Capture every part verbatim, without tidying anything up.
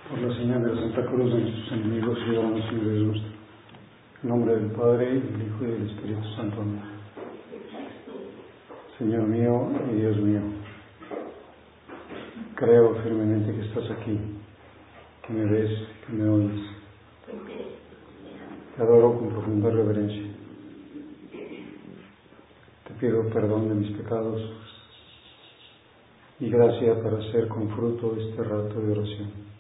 Por la señal de la Santa Cruz de nuestros enemigos, líbranos, Señor Dios nuestro. En nombre del Padre, del Hijo y del Espíritu Santo. Amén. Señor mío y Dios mío, creo firmemente que estás aquí, que me ves, que me oyes. Te adoro con profunda reverencia. Te pido perdón de mis pecados y gracia para hacer con fruto este rato de oración.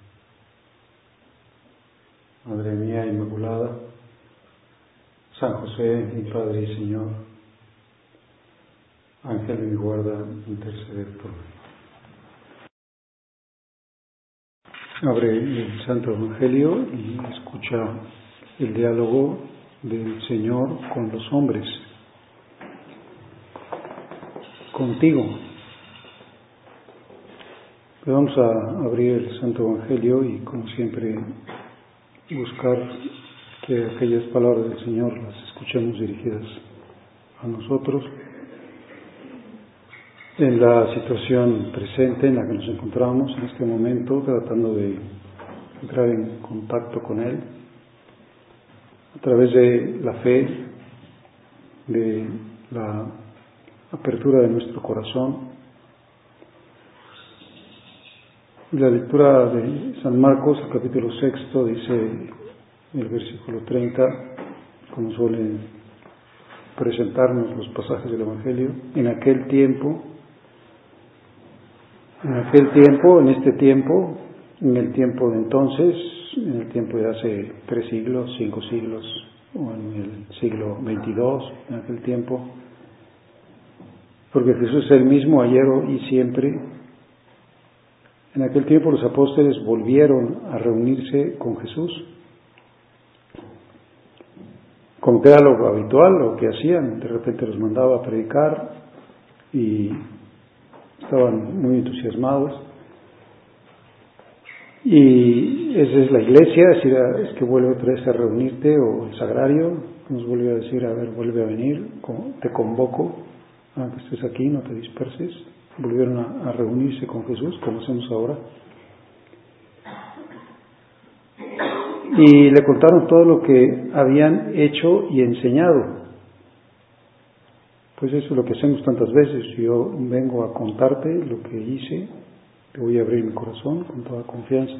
Madre mía Inmaculada, San José, mi Padre y Señor, Ángel de mi guarda, interceded por mí. Abre el Santo Evangelio y escucha el diálogo del Señor con los hombres, contigo. Vamos a abrir el Santo Evangelio y, como siempre, buscar que aquellas palabras del Señor las escuchemos dirigidas a nosotros en la situación presente en la que nos encontramos en este momento, tratando de entrar en contacto con Él a través de la fe, de la apertura de nuestro corazón. La lectura de San Marcos, el capítulo sexto, dice el versículo treinta, como suelen presentarnos los pasajes del Evangelio: en aquel tiempo, en aquel tiempo, en este tiempo, en el tiempo de entonces, en el tiempo de hace tres siglos, cinco siglos, o en el siglo veintidós, en aquel tiempo, porque Jesús es el mismo ayer y siempre. En aquel tiempo los apóstoles volvieron a reunirse con Jesús, como que era lo habitual, lo que hacían. De repente los mandaba a predicar y estaban muy entusiasmados. Y esa es la iglesia, es decir, es que vuelve otra vez a reunirte, o el sagrario nos vuelve a decir: a ver, vuelve a venir, te convoco a que estés aquí, no te disperses. Volvieron a, a reunirse con Jesús, como hacemos ahora, y le contaron todo lo que habían hecho y enseñado. Pues eso es lo que hacemos tantas veces. Yo vengo a contarte lo que hice, te voy a abrir mi corazón con toda confianza.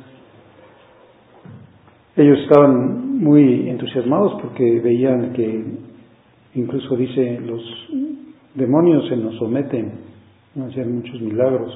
Ellos estaban muy entusiasmados porque veían que, incluso dice, los demonios se nos someten, hacían muchos milagros,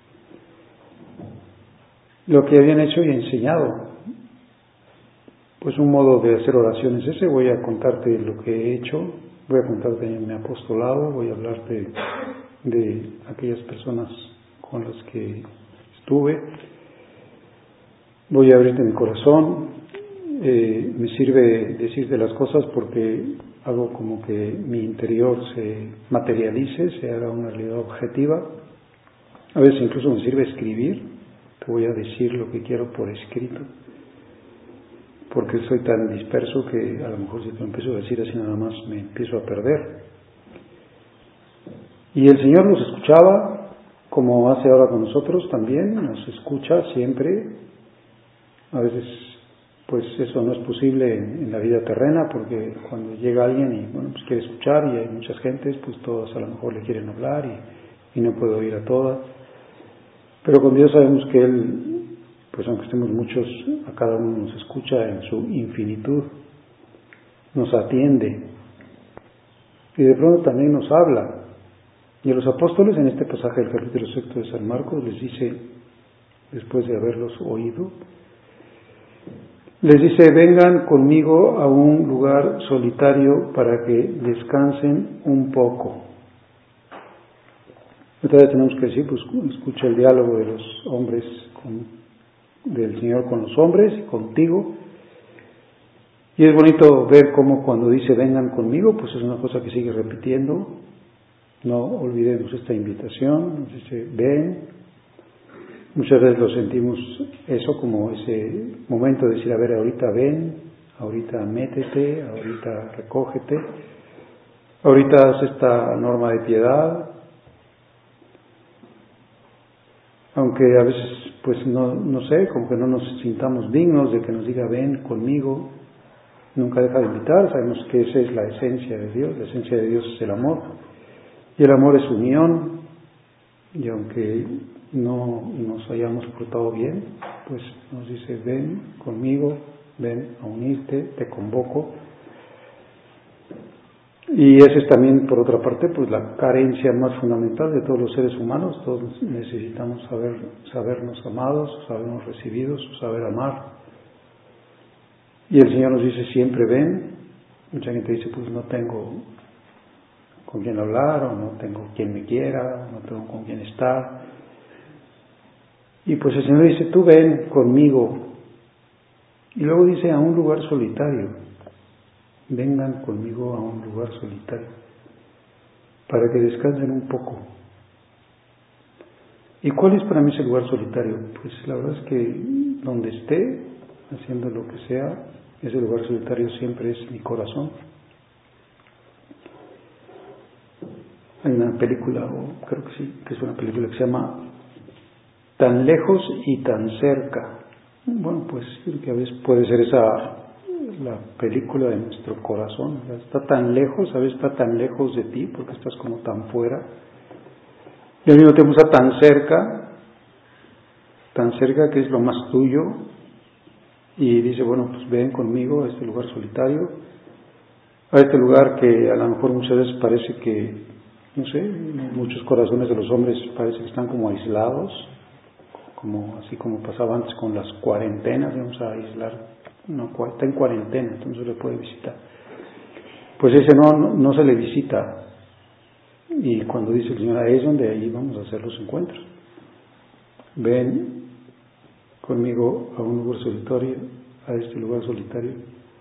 lo que habían hecho y enseñado. Pues un modo de hacer oraciones ese. Voy a contarte lo que he hecho, voy a contarte mi apostolado, voy a hablarte de aquellas personas con las que estuve, voy a abrirte mi corazón. Eh, me sirve decirte las cosas porque hago como que mi interior se materialice, se haga una realidad objetiva. A veces incluso me sirve escribir. Te voy a decir lo que quiero por escrito, porque soy tan disperso que a lo mejor si te lo empiezo a decir así nada más me empiezo a perder. Y el Señor nos escuchaba, como hace ahora con nosotros también, nos escucha siempre. A veces pues eso no es posible en, en la vida terrena, porque cuando llega alguien y bueno, pues quiere escuchar, y hay muchas gentes, pues todas a lo mejor le quieren hablar y, y no puede oír a todas. Pero con Dios sabemos que Él, pues aunque estemos muchos, a cada uno nos escucha en su infinitud, nos atiende y de pronto también nos habla. Y a los apóstoles, en este pasaje del capítulo sexto de San Marcos, les dice, después de haberlos oído, les dice: vengan conmigo a un lugar solitario para que descansen un poco. Otra vez tenemos que decir, pues escucha el diálogo de los hombres con, del Señor con los hombres y contigo. Y es bonito ver cómo cuando dice vengan conmigo, pues es una cosa que sigue repitiendo. No olvidemos esta invitación. Nos dice ven. Muchas veces lo sentimos eso como ese momento de decir: a ver, ahorita ven, ahorita métete, ahorita recógete, ahorita haz esta norma de piedad. Aunque a veces pues no, no sé, como que no nos sintamos dignos de que nos diga ven conmigo. Nunca deja de invitar, sabemos que esa es la esencia de Dios, la esencia de Dios es el amor, y el amor es unión, y aunque no nos hayamos portado bien, pues nos dice ven conmigo, ven a unirte, te convoco. Y esa es también, por otra parte, pues la carencia más fundamental de todos los seres humanos. Todos necesitamos saber, sabernos amados, sabernos recibidos, saber amar. Y el Señor nos dice siempre ven. Mucha gente dice pues no tengo con quién hablar, o no tengo quien me quiera, no tengo con quién estar. Y pues el Señor dice tú ven conmigo. Y luego dice a un lugar solitario. Vengan conmigo a un lugar solitario para que descansen un poco. ¿Y cuál es para mí ese lugar solitario? Pues la verdad es que donde esté, haciendo lo que sea, ese lugar solitario siempre es mi corazón. Hay una película, o creo que sí, que es una película que se llama Tan lejos y tan cerca. Bueno, pues que a veces puede ser esa la película de nuestro corazón. Está tan lejos, a veces está tan lejos de ti porque estás como tan fuera, y al mismo tiempo está tan cerca, tan cerca que es lo más tuyo, y dice bueno pues ven conmigo a este lugar solitario, a este lugar que a lo mejor muchas veces parece que, no sé, muchos corazones de los hombres parece que están como aislados, como así como pasaba antes con las cuarentenas, vamos a aislar. No, está en cuarentena, entonces le puede visitar. Pues ese no, no, no se le visita. Y cuando dice el Señor, ahí es donde ahí vamos a hacer los encuentros. Ven conmigo a un lugar solitario, a este lugar solitario.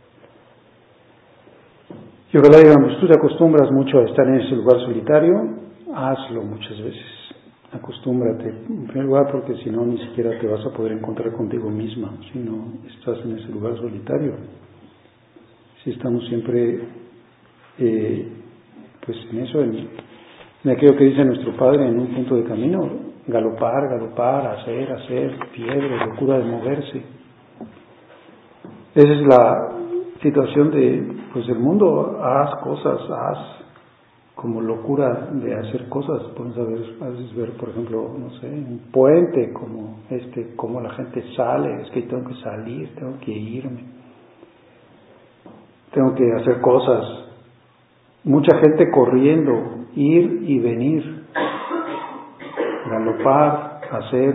Y ojalá digamos, tú te acostumbras mucho a estar en ese lugar solitario, hazlo muchas veces. Acostúmbrate, en primer lugar porque si no ni siquiera te vas a poder encontrar contigo misma si no estás en ese lugar solitario. Si estamos siempre eh, pues en eso, en, en aquello que dice nuestro Padre en un punto de camino, galopar, galopar, hacer, hacer, fiebre, locura de moverse. Esa es la situación de pues del mundo, haz cosas, haz como locura de hacer cosas. Podemos a veces, a veces ver, por ejemplo, no sé, un puente como este, como la gente sale, es que tengo que salir, tengo que irme, tengo que hacer cosas. Mucha gente corriendo, ir y venir, galopar, hacer.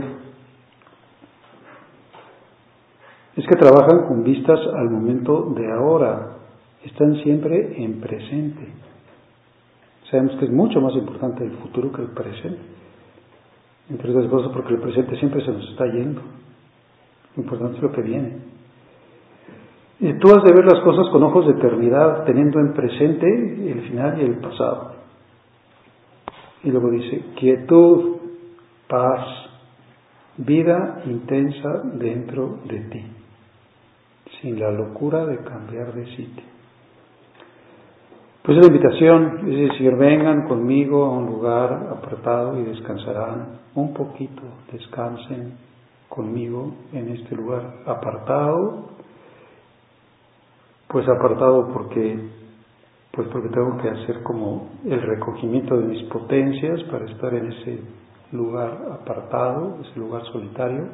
Es que trabajan con vistas al momento de ahora, están siempre en presente. Sabemos que es mucho más importante el futuro que el presente, entre otras cosas porque el presente siempre se nos está yendo. Lo importante es lo que viene. Y tú has de ver las cosas con ojos de eternidad, teniendo en presente el final y el pasado. Y luego dice, quietud, paz, vida intensa dentro de ti, sin la locura de cambiar de sitio. Pues es la invitación, es decir, vengan conmigo a un lugar apartado y descansarán un poquito, descansen conmigo en este lugar apartado, pues apartado porque, pues porque tengo que hacer como el recogimiento de mis potencias para estar en ese lugar apartado, ese lugar solitario,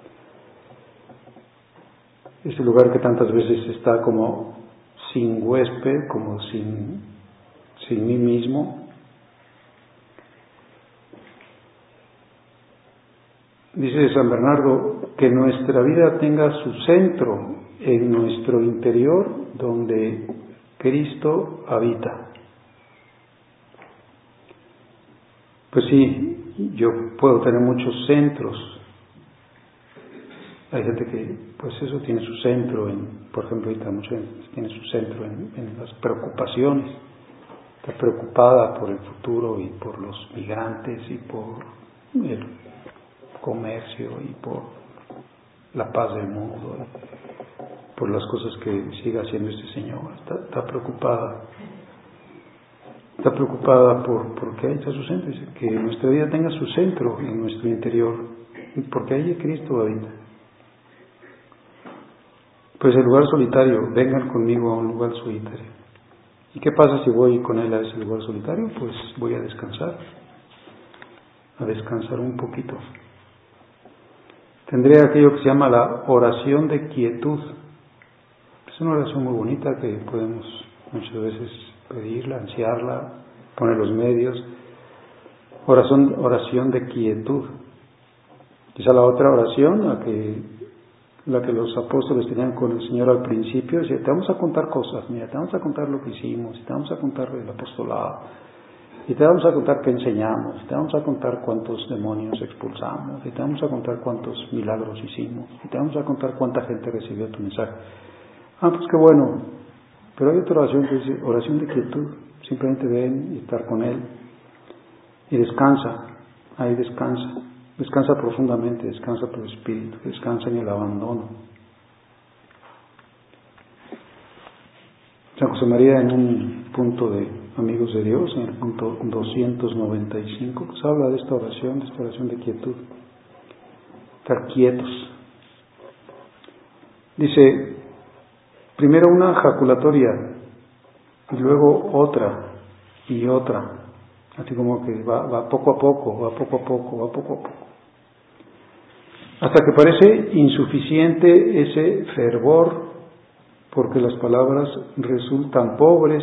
ese lugar que tantas veces está como sin huésped, como sin, sin mí mismo. Dice San Bernardo que nuestra vida tenga su centro en nuestro interior, donde Cristo habita. Pues sí, yo puedo tener muchos centros. Hay gente que, pues eso, tiene su centro en, por ejemplo, ahorita mucha gente tiene su centro en, en las preocupaciones. Está preocupada por el futuro y por los migrantes y por el comercio y por la paz del mundo, por las cosas que siga haciendo este Señor. Está, está preocupada. Está preocupada por, por qué está su centro. Dice que nuestra vida tenga su centro en nuestro interior, porque ahí Cristo habita. Pues el lugar solitario, vengan conmigo a un lugar solitario. ¿Y qué pasa si voy con él a ese lugar solitario? Pues voy a descansar, a descansar un poquito. Tendré aquello que se llama la oración de quietud. Es una oración muy bonita que podemos muchas veces pedirla, ansiarla, poner los medios. Oración, oración de quietud. Quizá la otra oración, la que, la que los apóstoles tenían con el Señor al principio, decía, te vamos a contar cosas, mira, te vamos a contar lo que hicimos, te vamos a contar el apostolado, y te vamos a contar qué enseñamos, te vamos a contar cuántos demonios expulsamos, y te vamos a contar cuántos milagros hicimos, y te vamos a contar cuánta gente recibió tu mensaje. Ah, pues qué bueno, pero hay otra oración que dice, oración de quietud, simplemente ven y estar con Él, y descansa, ahí descansa. Descansa profundamente, descansa tu espíritu, descansa en el abandono. San José María, en un punto de Amigos de Dios, en el punto doscientos noventa y cinco, pues habla de esta oración, de esta oración de quietud. Estar quietos. Dice, primero una jaculatoria, y luego otra, y otra. Así como que va, va poco a poco, va poco a poco, va poco a poco. Hasta que parece insuficiente ese fervor, porque las palabras resultan pobres,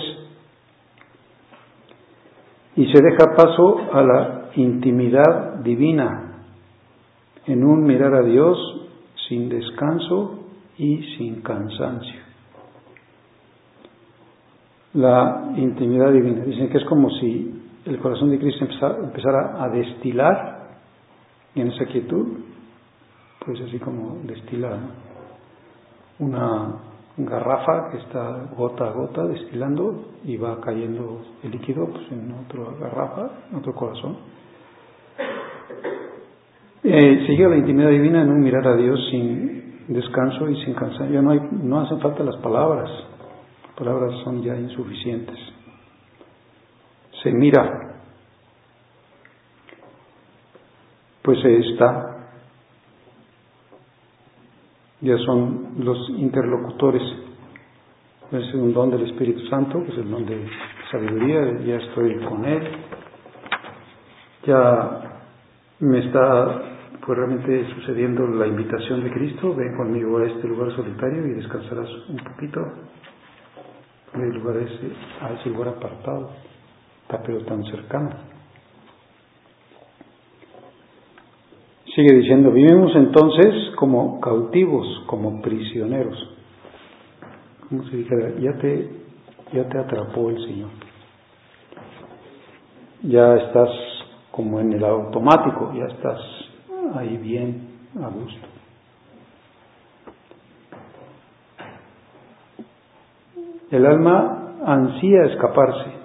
y se deja paso a la intimidad divina, en un mirar a Dios sin descanso y sin cansancio. La intimidad divina, dicen que es como si el corazón de Cristo empezara a destilar en esa quietud, pues así como destila una garrafa que está gota a gota destilando y va cayendo el líquido pues en otra garrafa, en otro corazón. Eh, sigue la intimidad divina en un mirar a Dios sin descanso y sin cansancio. No hay, no hacen falta las palabras, las palabras son ya insuficientes. Se mira, pues se está. Ya son los interlocutores. Es un don del Espíritu Santo, que es el don de sabiduría. Ya estoy con Él. Ya me está pues realmente sucediendo la invitación de Cristo. Ven conmigo a este lugar solitario y descansarás un poquito. El lugar ese, a ese lugar apartado, pero tan cercano. Sigue diciendo, vivimos entonces como cautivos, como prisioneros. Como si dijera, ya te, ya te atrapó el Señor. Ya estás como en el automático, ya estás ahí bien, a gusto. El alma ansía escaparse.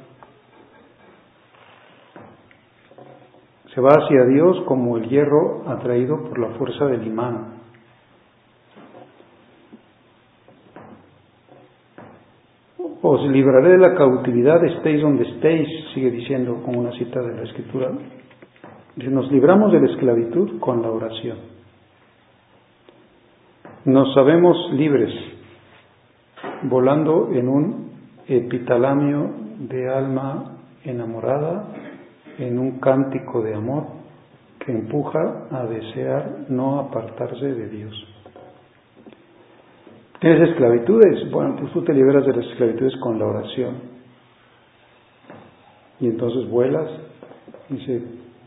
Se va hacia Dios como el hierro atraído por la fuerza del imán. Os libraré de la cautividad, estéis donde estéis, sigue diciendo con una cita de la Escritura. Nos libramos de la esclavitud con la oración. Nos sabemos libres, volando en un epitalamio de alma enamorada, en un cántico de amor que empuja a desear no apartarse de Dios. ¿Tienes esclavitudes? Bueno, pues tú te liberas de las esclavitudes con la oración. Y entonces vuelas, dice,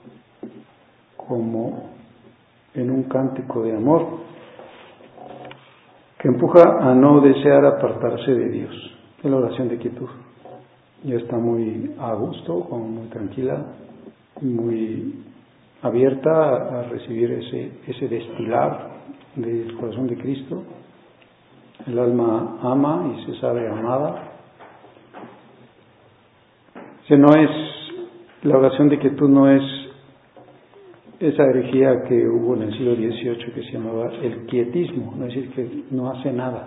como en un cántico de amor que empuja a no desear apartarse de Dios. Es la oración de quietud. Ya está muy a gusto, como muy tranquila, muy abierta a recibir ese, ese destilar del corazón de Cristo. El alma ama y se sabe amada. Si no es, la oración de quietud no es esa herejía que hubo en el siglo dieciocho que se llamaba el quietismo, no es decir que no hace nada.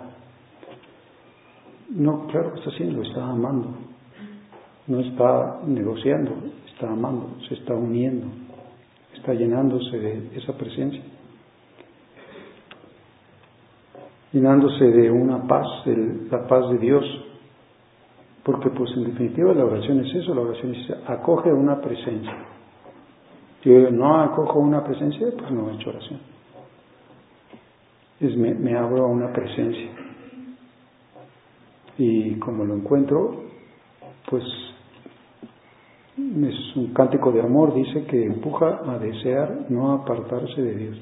No, claro que está haciendo, está amando. No está negociando, está amando, se está uniendo, está llenándose de esa presencia. llenándose de una paz, de la paz de Dios, porque pues en definitiva la oración es eso, la oración es acoge una presencia. Si yo no acojo una presencia, pues no he hecho oración. Es me, me abro a una presencia. Y como lo encuentro, pues es un cántico de amor, dice que empuja a desear no apartarse de Dios.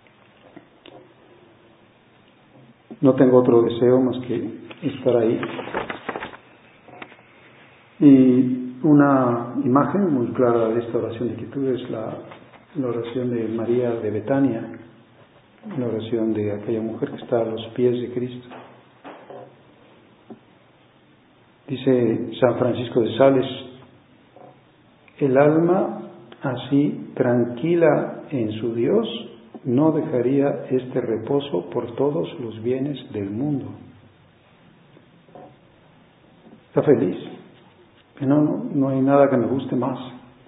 No tengo otro deseo más que estar ahí. Y una imagen muy clara de esta oración de quietud es la, la oración de María de Betania, la oración de aquella mujer que está a los pies de Cristo. Dice San Francisco de Sales, el alma así tranquila en su Dios no dejaría este reposo por todos los bienes del mundo. Está feliz, que no, no, no hay nada que me guste más.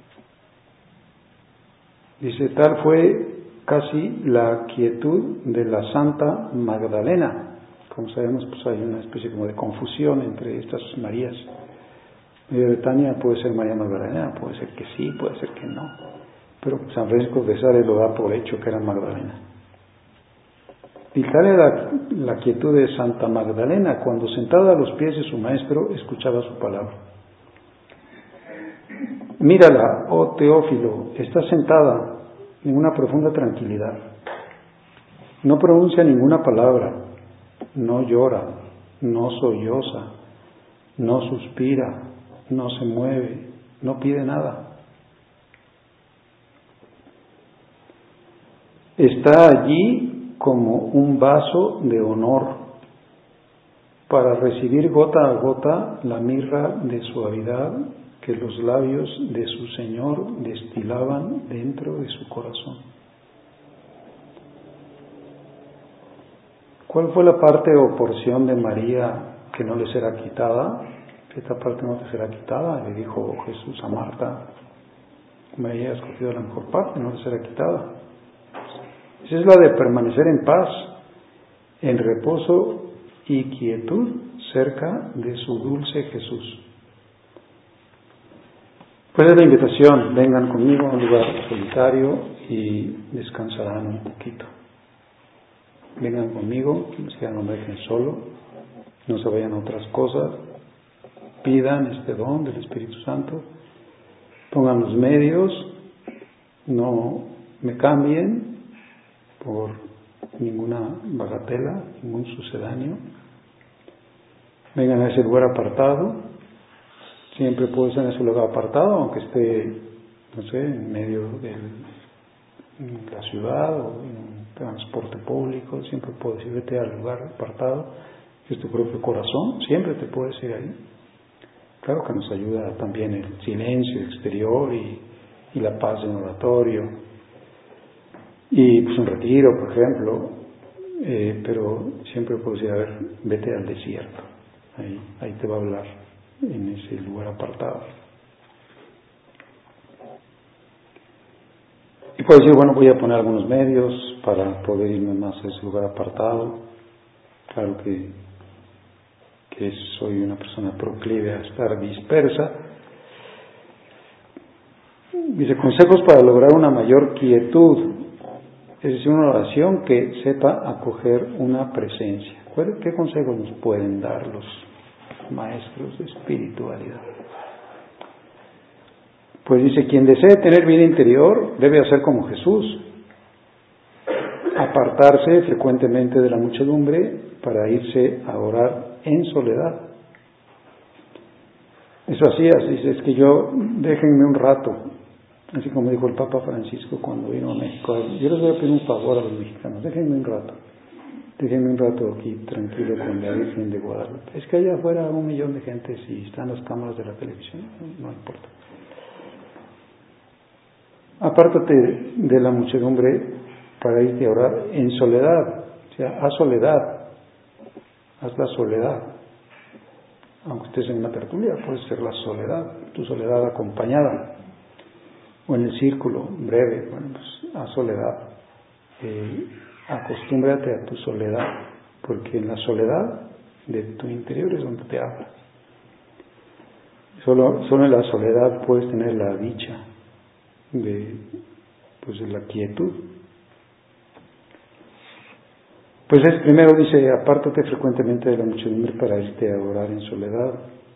Dice, tal fue casi la quietud de la Santa Magdalena. Como sabemos, pues hay una especie como de confusión entre estas Marías. María de Betania puede ser María Magdalena, puede ser que sí, puede ser que no. Pero San Francisco de Sales lo da por hecho que era Magdalena. Y tal era la, la quietud de Santa Magdalena cuando sentada a los pies de su maestro escuchaba su palabra. Mírala, oh Teófilo, está sentada en una profunda tranquilidad. No pronuncia ninguna palabra, no llora, no solloza, no suspira, no se mueve, no pide nada. Está allí como un vaso de honor para recibir gota a gota la mirra de suavidad que los labios de su Señor destilaban dentro de su corazón. ¿Cuál fue la parte o porción de María que no le será quitada? Esta parte no te será quitada, le dijo Jesús a Marta. María ha escogido la mejor parte, no le será quitada. Esa es la de permanecer en paz, en reposo y quietud cerca de su dulce Jesús. Pues es la invitación, vengan conmigo a un lugar solitario y descansarán un poquito. Vengan conmigo, que no me dejen solo, no se vayan a otras cosas, pidan este don del Espíritu Santo, pongan los medios, no me cambien por ninguna bagatela, ningún sucedáneo. Vengan a ese lugar apartado, siempre puedo estar en ese lugar apartado, aunque esté, no sé, en medio de la ciudad o en un transporte público, siempre puedo decir, vete al lugar apartado, que es tu propio corazón, siempre te puedes ir ahí. Claro que nos ayuda también el silencio exterior y, y la paz en oratorio, y pues un retiro, por ejemplo, eh, pero siempre puedo decir, a ver, vete al desierto, ahí, ahí te va a hablar, en ese lugar apartado. Y puedo decir, bueno, voy a poner algunos medios para poder irme más a ese lugar apartado. Claro que, que soy una persona proclive a estar dispersa. Dice, consejos para lograr una mayor quietud. Es decir, una oración que sepa acoger una presencia. ¿Qué consejos nos pueden dar los maestros de espiritualidad? Pues dice, quien desee tener vida interior debe hacer como Jesús, apartarse frecuentemente de la muchedumbre para irse a orar en soledad. Eso hacías, dice, es que yo, déjenme un rato, así como dijo el Papa Francisco cuando vino a México, yo les voy a pedir un favor a los mexicanos, déjenme un rato, déjenme un rato aquí tranquilo con la Virgen de Guadalupe. Es que allá afuera un millón de gente, si están las cámaras de la televisión, no, no importa. Apártate de la muchedumbre para irte a orar en soledad, o sea, haz soledad, haz la soledad. Aunque estés en una tertulia, puede ser la soledad, tu soledad acompañada, o en el círculo breve, bueno, pues haz soledad, eh, acostúmbrate a tu soledad, porque en la soledad de tu interior es donde te habla. Solo, solo en la soledad puedes tener la dicha de, pues, de la quietud. Pues es, primero dice, apártate frecuentemente de la muchedumbre para irte a orar en soledad.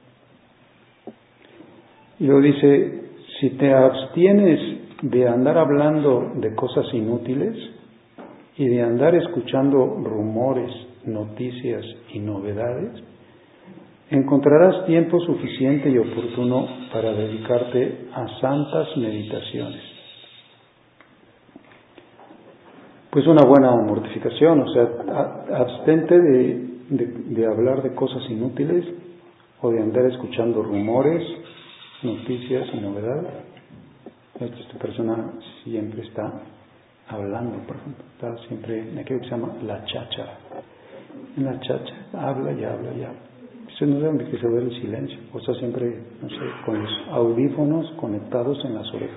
Y luego dice, si te abstienes de andar hablando de cosas inútiles y de andar escuchando rumores, noticias y novedades, encontrarás tiempo suficiente y oportuno para dedicarte a santas meditaciones. Pues una buena mortificación, o sea, abstente de, de, de hablar de cosas inútiles o de andar escuchando rumores, noticias y novedades. Esta persona siempre está hablando, por ejemplo, está siempre en aquello que se llama la cháchara. En la cháchara habla y habla y habla. Eso no debe que se ve el silencio, o sea, siempre, no sé, con los audífonos conectados en las orejas.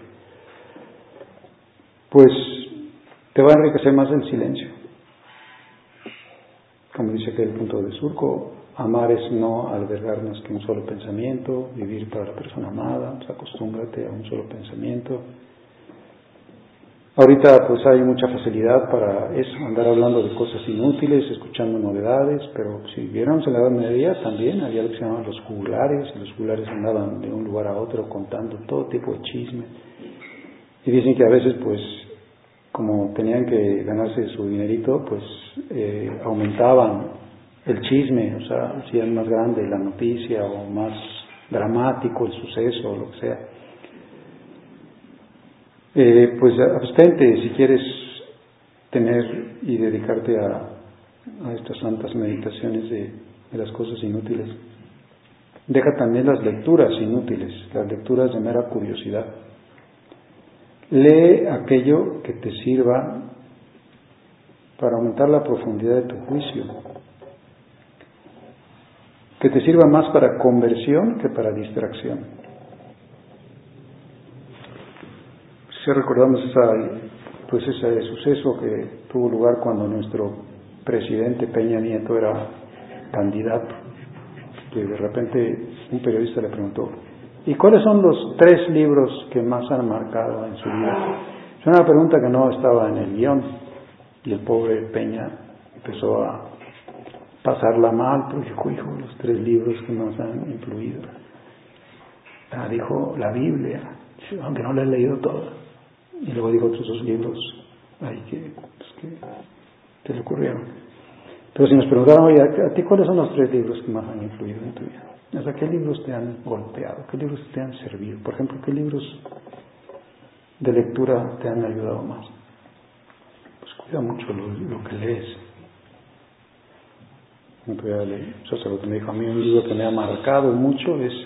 Pues te va a enriquecer más el silencio. Como dice aquel punto de Surco, amar es no albergar más que un solo pensamiento, vivir para la persona amada, pues acostúmbrate a un solo pensamiento. Ahorita pues hay mucha facilidad para eso, andar hablando de cosas inútiles, escuchando novedades, pero si viéramos en la Edad Media también había lo que se llamaban los juglares, y los juglares andaban de un lugar a otro contando todo tipo de chisme. Y dicen que a veces pues como tenían que ganarse su dinerito, pues eh, aumentaban el chisme, o sea, hacían más grande la noticia o más dramático el suceso o lo que sea. Eh, pues abstente si quieres tener y dedicarte a, a estas santas meditaciones de, de las cosas inútiles. Deja también las lecturas inútiles, las lecturas de mera curiosidad. Lee aquello que te sirva para aumentar la profundidad de tu juicio, que te sirva más para conversión que para distracción. Si recordamos esa, pues ese suceso que tuvo lugar cuando nuestro presidente Peña Nieto era candidato, que de repente un periodista le preguntó, ¿y cuáles son los tres libros que más han marcado en su vida? Es una pregunta que no estaba en el guión, y el pobre Peña empezó a pasarla mal, porque dijo, hijo, los tres libros que más han influido. Ah, dijo, la Biblia, aunque no la he leído toda. Y luego dijo otros dos libros, ay, que, pues, que te le ocurrieron. Pero si nos preguntaran, oye, ¿a ti cuáles son los tres libros que más han influido en tu vida? O sea, ¿qué libros te han golpeado? ¿Qué libros te han servido? Por ejemplo, ¿qué libros de lectura te han ayudado más? Pues cuida mucho lo, lo que lees. Un sacerdote me dijo, a mí un libro que me ha marcado mucho es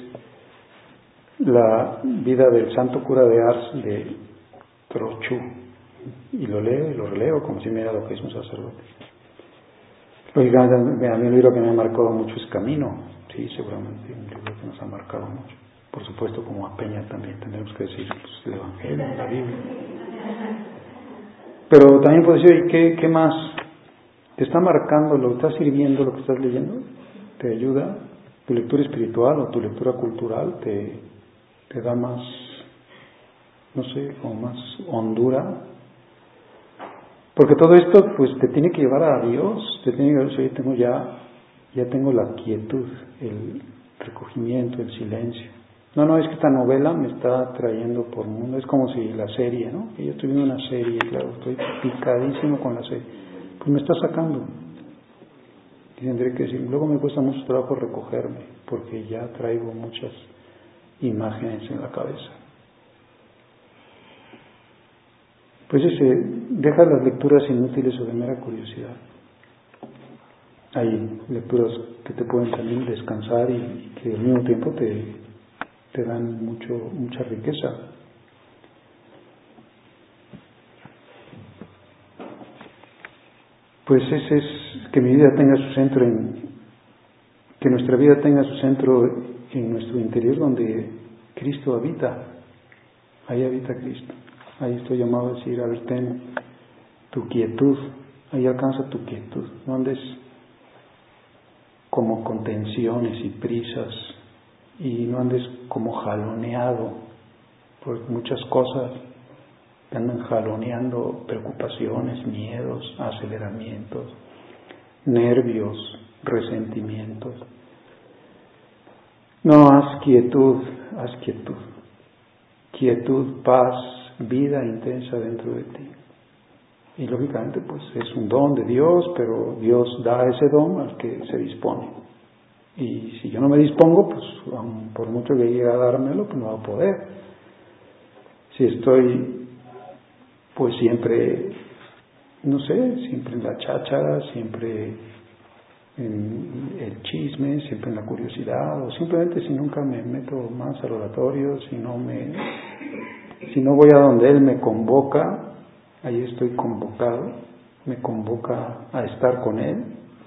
La vida del santo cura de Ars de Trochu. Y lo leo y lo releo como si me era lo que es un sacerdote. Lógicamente, a mí un libro que me ha marcado mucho es Camino. Sí, seguramente un libro que nos ha marcado mucho. Por supuesto, como a Peña también tenemos que decir pues, el Evangelio, la Biblia. Pero también puedes decir, ¿y qué, qué más? ¿Te está marcando, lo está sirviendo lo que estás leyendo? ¿Te ayuda? ¿Tu lectura espiritual o tu lectura cultural te, te da más, no sé, como más hondura? Porque todo esto pues te tiene que llevar a Dios, te tiene que llevar, yo tengo ya, ya tengo la quietud, el recogimiento, el silencio. No, no, es que esta novela me está trayendo por el mundo, es como si la serie, ¿no? Que yo estoy viendo una serie, claro, estoy picadísimo con la serie, pues me está sacando. Y tendré que decir, luego me cuesta mucho trabajo recogerme, porque ya traigo muchas imágenes en la cabeza. Pues ese, deja las lecturas inútiles o de mera curiosidad. Hay lecturas que te pueden también descansar y que al mismo tiempo te, te dan mucho, mucha riqueza. Pues ese es que mi vida tenga su centro en, que nuestra vida tenga su centro en nuestro interior donde Cristo habita. Ahí habita Cristo. Ahí estoy llamado a decir, a ver, ten tu quietud, ahí alcanza tu quietud. No andes como con tensiones y prisas, y no andes como jaloneado por muchas cosas, te andan jaloneando preocupaciones, miedos, aceleramientos, nervios, resentimientos. No, haz quietud, haz quietud, quietud, paz, vida intensa dentro de ti. Y lógicamente pues es un don de Dios, pero Dios da ese don al que se dispone. Y si yo no me dispongo, pues por mucho que llegue a dármelo, pues no va a poder. Si estoy pues siempre, no sé, siempre en la cháchara, siempre en el chisme, siempre en la curiosidad, o simplemente si nunca me meto más al oratorio, si no me, si no voy a donde Él me convoca, ahí estoy convocado, me convoca a estar con Él.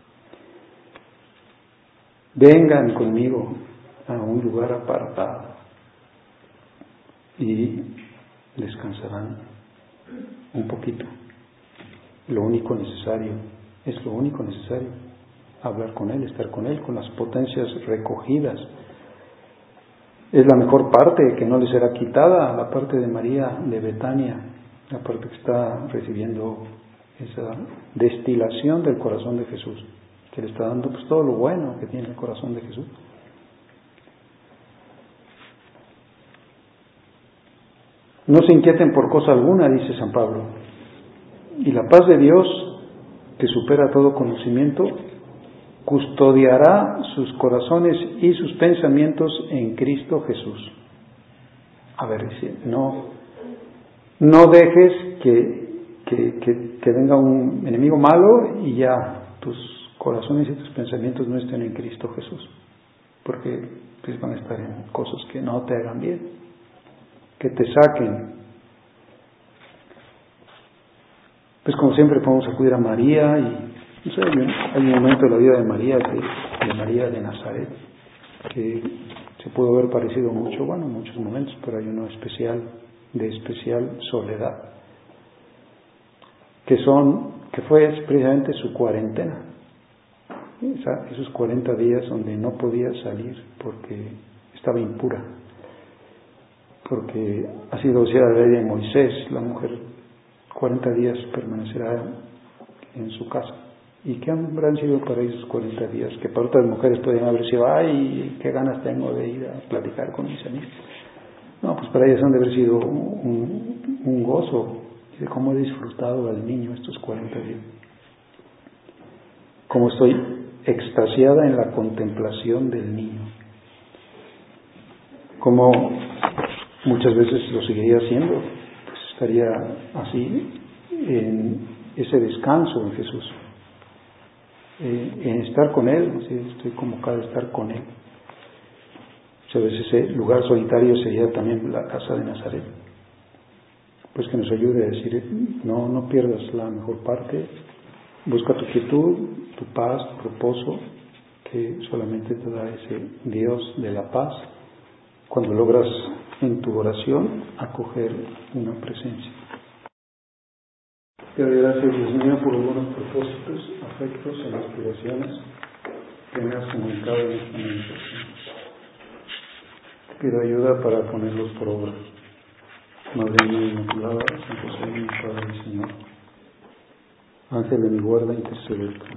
Vengan conmigo a un lugar apartado y descansarán un poquito. Lo único necesario, es lo único necesario, hablar con Él, estar con Él, con las potencias recogidas. Es la mejor parte que no le será quitada, la parte de María de Betania, la parte que está recibiendo esa destilación del corazón de Jesús, que le está dando pues todo lo bueno que tiene el corazón de Jesús. No se inquieten por cosa alguna, dice San Pablo, y la paz de Dios, que supera todo conocimiento, custodiará sus corazones y sus pensamientos en Cristo Jesús. A ver, no, no dejes que, que, que, que venga un enemigo malo y ya tus corazones y tus pensamientos no estén en Cristo Jesús, porque pues van a estar en cosas que no te hagan bien, que te saquen. Pues como siempre podemos acudir a María y no sé, hay un momento en la vida de María, que, de María de Nazaret, que se pudo haber parecido mucho, bueno, en muchos momentos, pero hay uno especial, de especial soledad, que son, que fue precisamente su cuarentena, esa, esos cuarenta días donde no podía salir porque estaba impura, porque ha sido decía la ley de Moisés, la mujer cuarenta días permanecerá en su casa. ¿Y qué habrán sido para ellos cuarenta días? Que para otras mujeres pueden haber sido, ay, qué ganas tengo de ir a platicar con mis amigos. No, pues para ellas han de haber sido un, un gozo de cómo he disfrutado al niño estos cuarenta días. Cómo estoy extasiada en la contemplación del niño. Cómo muchas veces lo seguiría haciendo, pues estaría así en ese descanso en Jesús. Eh, en estar con Él, ¿sí? Estoy convocado a estar con Él. Muchas veces ese lugar solitario sería también la casa de Nazaret. Pues que nos ayude a decir, no, no pierdas la mejor parte, busca tu quietud, tu paz, tu reposo, que solamente te da ese Dios de la paz, cuando logras en tu oración acoger una presencia. Te doy gracias, Dios mío, por los buenos propósitos, afectos e inspiraciones que me has comunicado en esta meditación. Te pido ayuda para ponerlos por obra. Madre mía Inmaculada, San José, mi Padre y Señor, Ángel de mi guarda, intercede.